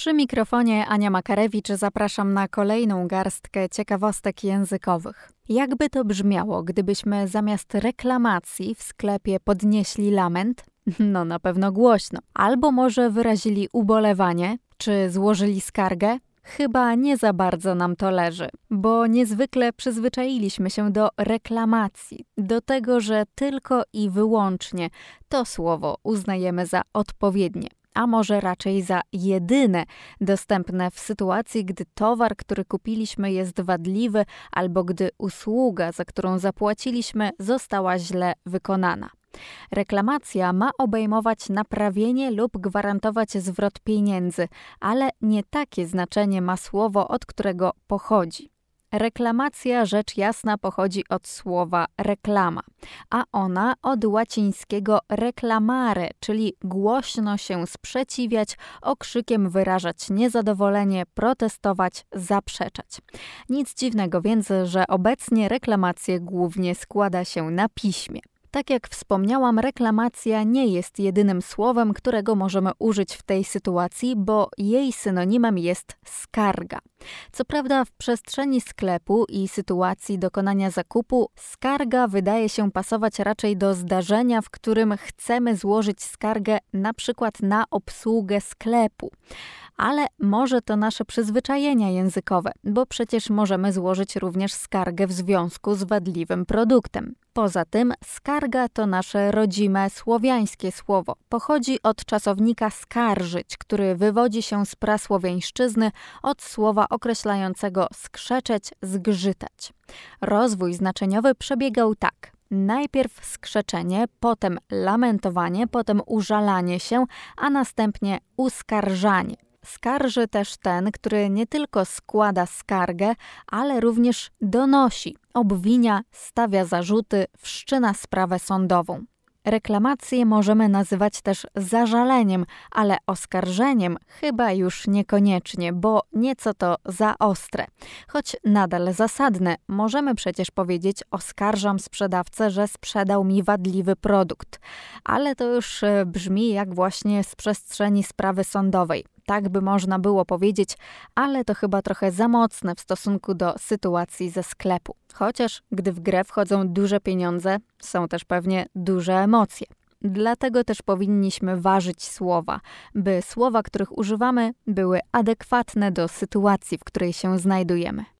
Przy mikrofonie Ania Makarewicz zapraszam na kolejną garstkę ciekawostek językowych. Jakby to brzmiało, gdybyśmy zamiast reklamacji w sklepie podnieśli lament? No na pewno głośno. Albo może wyrazili ubolewanie, czy złożyli skargę? Chyba nie za bardzo nam to leży, bo niezwykle przyzwyczailiśmy się do reklamacji, do tego, że tylko i wyłącznie to słowo uznajemy za odpowiednie, a może raczej za jedyne dostępne w sytuacji, gdy towar, który kupiliśmy, jest wadliwy albo gdy usługa, za którą zapłaciliśmy, została źle wykonana. Reklamacja ma obejmować naprawienie lub gwarantować zwrot pieniędzy, ale nie takie znaczenie ma słowo, od którego pochodzi. Reklamacja, rzecz jasna, pochodzi od słowa reklama, a ona od łacińskiego reclamare, czyli głośno się sprzeciwiać, okrzykiem wyrażać niezadowolenie, protestować, zaprzeczać. Nic dziwnego więc, że obecnie reklamację głównie składa się na piśmie. Tak jak wspomniałam, reklamacja nie jest jedynym słowem, którego możemy użyć w tej sytuacji, bo jej synonimem jest skarga. Co prawda w przestrzeni sklepu i sytuacji dokonania zakupu skarga wydaje się pasować raczej do zdarzenia, w którym chcemy złożyć skargę na przykład na obsługę sklepu. Ale może to nasze przyzwyczajenia językowe, bo przecież możemy złożyć również skargę w związku z wadliwym produktem. Poza tym skarga to nasze rodzime słowiańskie słowo. Pochodzi od czasownika skarżyć, który wywodzi się z prasłowiańszczyzny od słowa określającego skrzeczeć, zgrzytać. Rozwój znaczeniowy przebiegał tak. Najpierw skrzeczenie, potem lamentowanie, potem użalanie się, a następnie uskarżanie. Skarży też ten, który nie tylko składa skargę, ale również donosi, obwinia, stawia zarzuty, wszczyna sprawę sądową. Reklamację możemy nazywać też zażaleniem, ale oskarżeniem chyba już niekoniecznie, bo nieco to za ostre. Choć nadal zasadne, możemy przecież powiedzieć: oskarżam sprzedawcę, że sprzedał mi wadliwy produkt. Ale to już brzmi jak właśnie z przestrzeni sprawy sądowej. Tak by można było powiedzieć, ale to chyba trochę za mocne w stosunku do sytuacji ze sklepu. Chociaż gdy w grę wchodzą duże pieniądze, są też pewnie duże emocje. Dlatego też powinniśmy ważyć słowa, by słowa, których używamy, były adekwatne do sytuacji, w której się znajdujemy.